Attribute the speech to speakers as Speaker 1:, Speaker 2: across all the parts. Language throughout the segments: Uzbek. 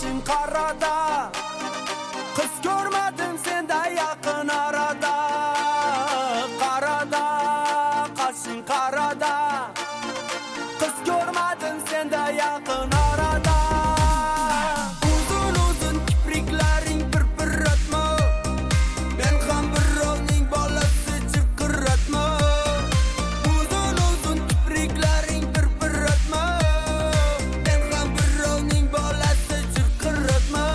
Speaker 1: qoshin qarada, qiz ko'rmadim senda yaqin arada. Qarada, qoshin qarada, qiz ko'rmadim senda yaqin arada. Uzun uzun kipriklaring bir atma, men ham birovning bolasi chirqiratma. Uzun uzun kipriklaring bir atma, men ham birovning bolasi chirqiratma.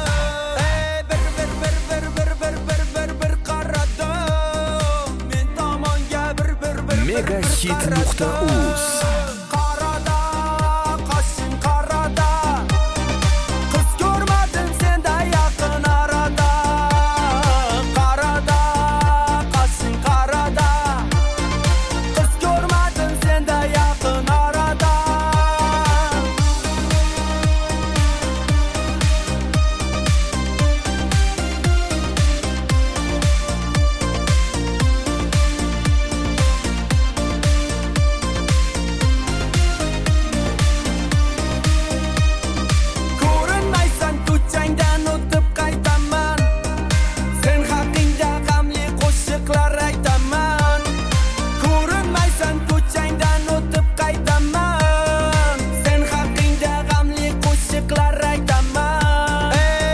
Speaker 1: Bir qarada, men tomonga bir
Speaker 2: Megahit.uz
Speaker 1: Qarada, qoshin qarada, qiz ko'rmadim senda yaqin arada. Qarada, qoshin qarada, qiz ko'rmadim senda yaqin arada. Ko'rinmaysan ko'changdan o'tib qaytaman, sen haqingda g'amli qo'shiqlar aytaman. Ko'rinmaysan ko'changdan o'tib qaytaman, sen haqingda g'amli qo'shiqlar aytaman.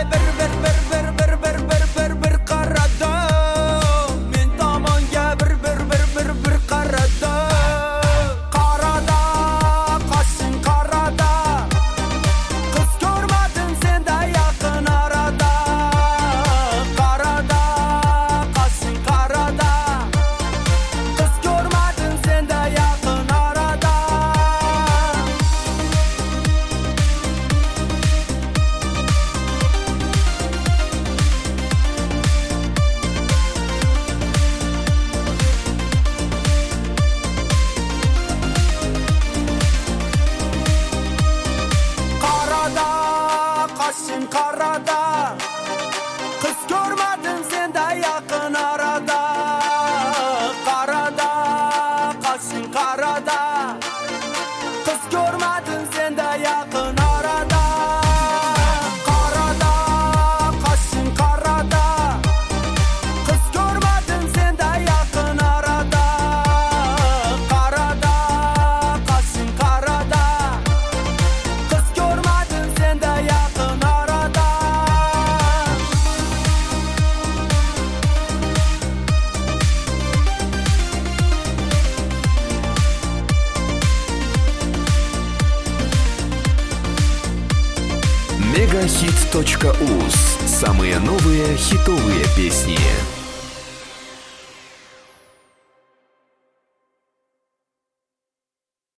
Speaker 1: Bir qarada, men tomonga bir qarada. Qarada, qoshin qarada, qiz ko'rmadim senda yaqin arada. Qarada, qoshin qarada, qiz ko'rmadim senda yaqin arada. Qarada, qoshin qarada, qiz ko'rmadim senda yaqin arada. Qarada, qoshin qarada, qiz ko'rmadim senda yaqin arada. Qarada, qoshin qarada, qiz ko'rmadim senda yaqin arada. Qarada, qoshin qarada, qiz ko'rmadim senda yaqin arada.
Speaker 2: Megahit.uz. Самые новые хитовые песни.